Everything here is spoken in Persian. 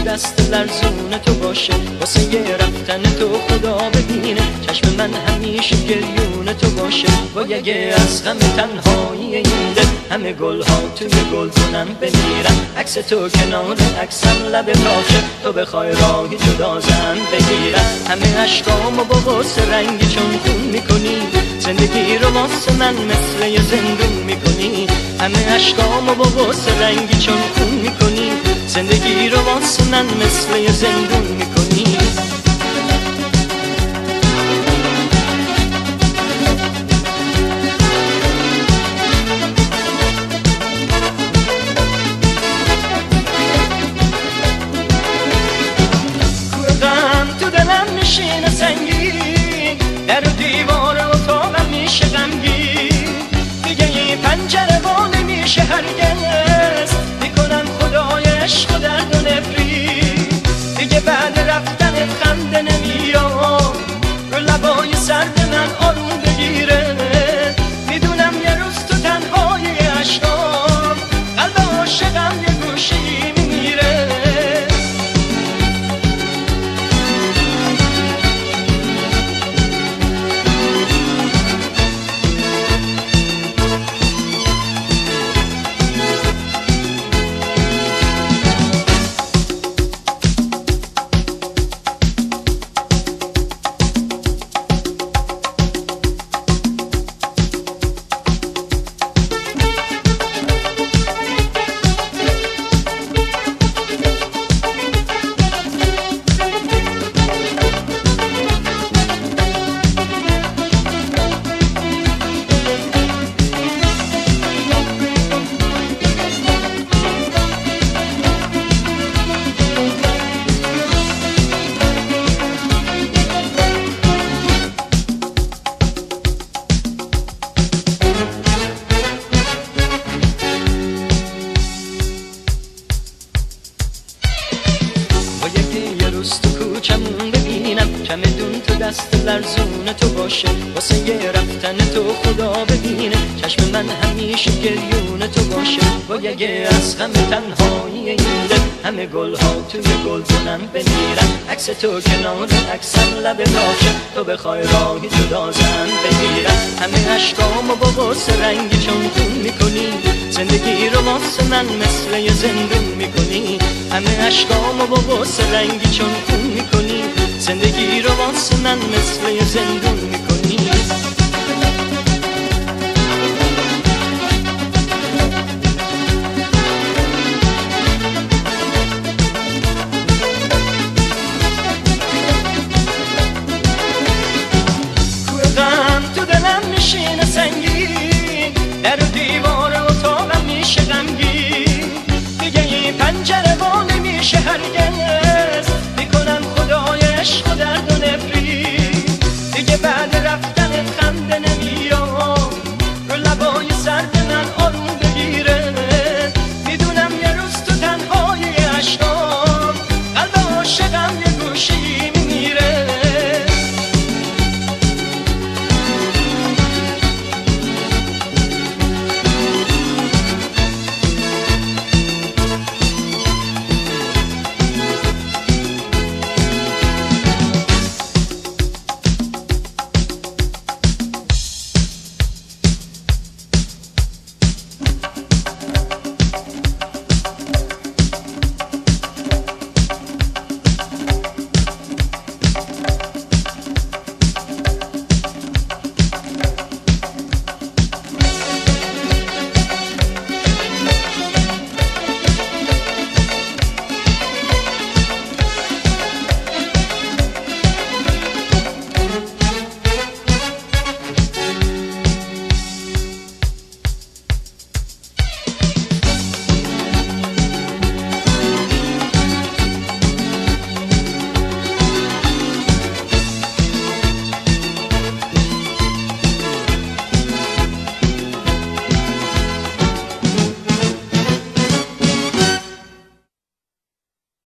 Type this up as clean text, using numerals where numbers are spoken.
دست لرزون تو باشه، واسه یه رفتن تو خدا ببینه. چشم من همیشه گریون تو باشه، باید از غم تنهایی این دل همه گلها توی گلدونم بمیرن. عکس تو کنار عکسم لب باشه، تو بخوای راهی جدا زن بگیرم. همه عشقامو با غصه رنگی چون خون میکنی، زندگی رو واسه من مثل یه زندون میکنی. همه عشقامو با غصه رنگی چون خون میکنی، زندگی رو واسه من مثل یه زندون میکنی. غم تو دلم میشینه سنگین، در و دیوار اتاقم میشه غمگین. دیگه این پنجره وا نمیشه هرگز، میکنم خدای عشق و درد و نفرین. دیگه بعد رفتنت خنده نمیاد، رو لبای سرد من آروم بگیره. میدونم یه روز تو تنهای عشقام، قلب عاشقم یه گوشی میمیره. تو کوچمون ببینم، چمدون تو دست لرزون تو باشه، واسه یه رفتن تو خدا ببینه. چشم من همیشه گریون تو باشه، باید از غم تنهایی این دل همه گلها توی گلدونم بمیرن. عکس تو کنار عکسم لب باشه، تو بخوای راهی جدا زن بگیرم. همه عشقامو با غصه رنگی چون خون میکنی، زندگی رو واسه من مثل یه زندون میکنی. همه عشقامو با غصه رنگی چون خون میکنی، زندگی رو واسه من مثل یه زندون میکنی.